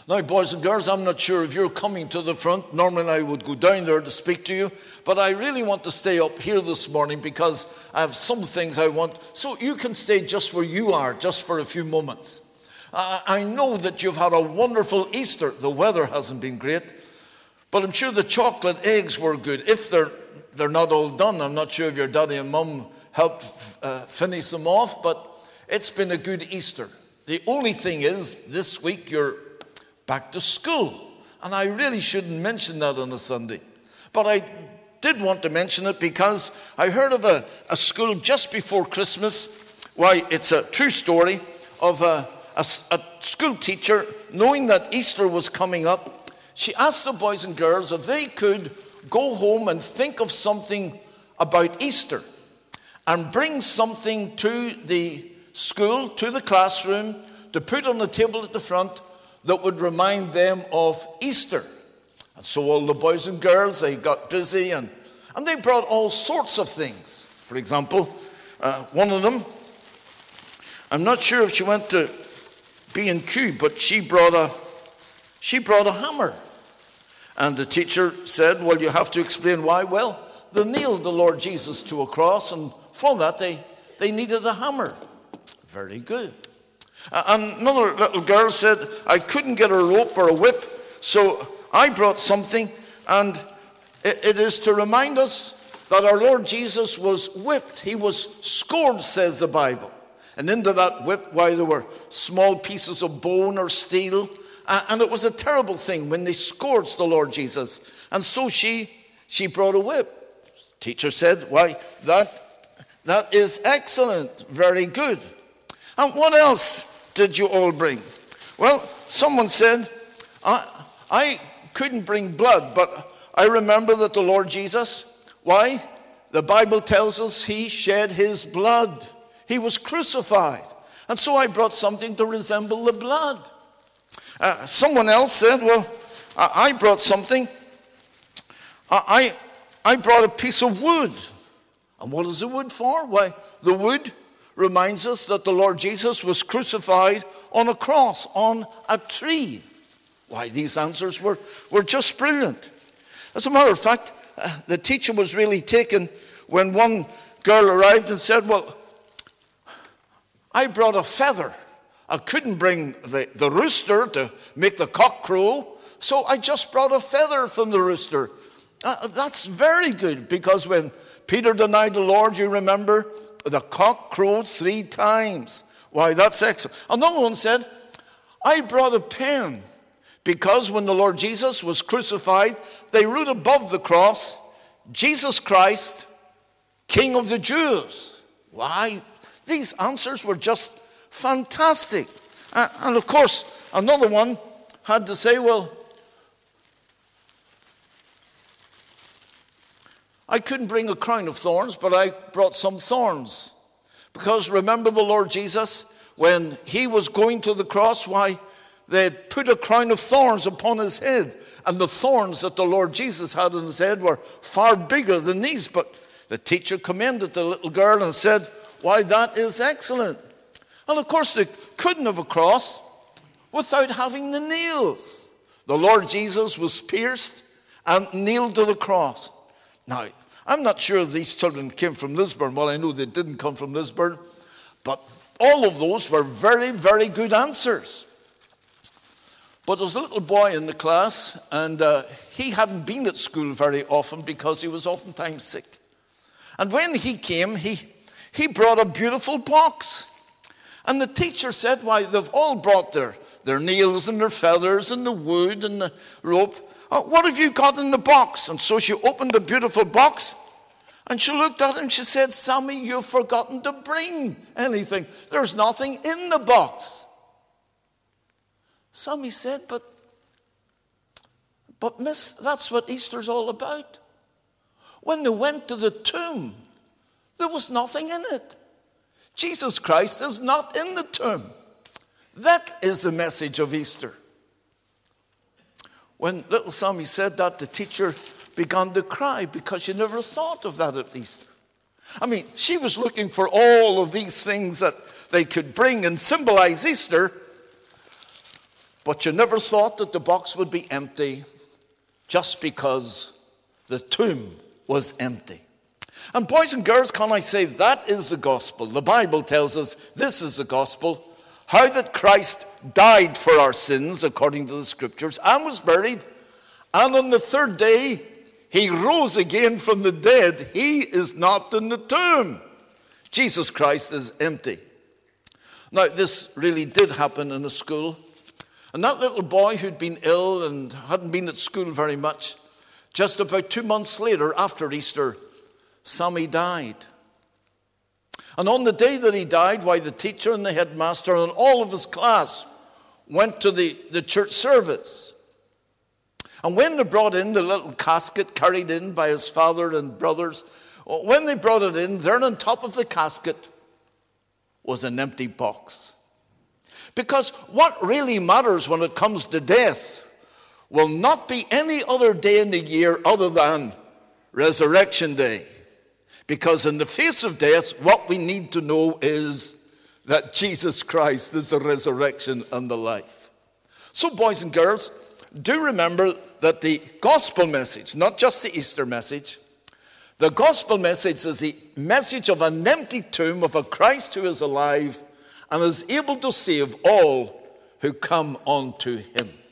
Now, boys and girls, I'm not sure if you're coming to the front. Normally I would go down there to speak to you, but I really want to stay up here this morning because I have some things I want. So you can stay just where you are, just for a few moments. I know that you've had a wonderful Easter. The weather hasn't been great, but I'm sure the chocolate eggs were good. If they're not all done, I'm not sure if your daddy and mum helped finish them off, but it's been a good Easter. The only thing is, this week you're back to school. And I really shouldn't mention that on a Sunday. But I did want to mention it because I heard of a school just before Christmas. Why, it's a true story of a school teacher, knowing that Easter was coming up. She asked the boys and girls if they could go home and think of something about Easter and bring something to the school, to the classroom, to put on the table at the front that would remind them of Easter. And so all the boys and girls, they got busy and they brought all sorts of things. For example, one of them, I'm not sure if she went to B&Q, but she brought a hammer. And the teacher said, well, you have to explain why. Well, they nailed the Lord Jesus to a cross, and for that they needed a hammer. Very good. Another little girl said, I couldn't get a rope or a whip, so I brought something, and it is to remind us that our Lord Jesus was whipped. He was scourged, says the Bible. And into that whip, why, there were small pieces of bone or steel, and it was a terrible thing when they scourged the Lord Jesus. And so she brought a whip. The teacher said, why, that is excellent, very good. And what else did you all bring? Well, someone said, I couldn't bring blood, but I remember that the Lord Jesus, why? The Bible tells us he shed his blood. He was crucified. And so I brought something to resemble the blood. Someone else said, well, I brought something. I brought a piece of wood. And what is the wood for? Why, the wood reminds us that the Lord Jesus was crucified on a cross, on a tree. Why, these answers were just brilliant. As a matter of fact, the teacher was really taken when one girl arrived and said, well, I brought a feather. I couldn't bring the rooster to make the cock crow, so I just brought a feather from the rooster. That's very good, because when Peter denied the Lord, you remember, the cock crowed 3 times. Why, that's excellent. Another one said, I brought a pen, because when the Lord Jesus was crucified, they wrote above the cross, Jesus Christ, King of the Jews. Why, these answers were just fantastic. And of course, another one had to say, well, I couldn't bring a crown of thorns, but I brought some thorns. Because remember the Lord Jesus, when he was going to the cross, why, they had put a crown of thorns upon his head. And the thorns that the Lord Jesus had on his head were far bigger than these. But the teacher commended the little girl and said, why, that is excellent. And of course, they couldn't have a cross without having the nails. The Lord Jesus was pierced and nailed to the cross. Now, I'm not sure if these children came from Lisburn. Well, I know they didn't come from Lisburn, but all of those were very, very good answers. But there was a little boy in the class, and he hadn't been at school very often because he was oftentimes sick. And when he came, he brought a beautiful box. And the teacher said, why, they've all brought their nails and their feathers and the wood and the rope. What have you got in the box? And so she opened the beautiful box, and she looked at him. She said, Sammy, you've forgotten to bring anything. There's nothing in the box. Sammy said, but miss, that's what Easter's all about. When they went to the tomb, there was nothing in it. Jesus Christ is not in the tomb. That is the message of Easter. When little Sammy said that, the teacher began to cry because she never thought of that at Easter. I mean, she was looking for all of these things that they could bring and symbolize Easter. But you never thought that the box would be empty just because the tomb was empty. And boys and girls, can I say that is the gospel? The Bible tells us this is the gospel. How that Christ died for our sins according to the scriptures and was buried. And on the third day, he rose again from the dead. He is not in the tomb. Jesus Christ is empty. Now, this really did happen in a school. And that little boy who'd been ill and hadn't been at school very much, just about 2 months later, after Easter, Sammy died. And on the day that he died, why the teacher and the headmaster and all of his class went to the church service. And when they brought in the little casket carried in by his father and brothers, when they brought it in, there on top of the casket was an empty box. Because what really matters when it comes to death will not be any other day in the year other than Resurrection Day. Because in the face of death, what we need to know is that Jesus Christ is the resurrection and the life. So, boys and girls, do remember that the gospel message, not just the Easter message, the gospel message is the message of an empty tomb of a Christ who is alive and is able to save all who come unto him.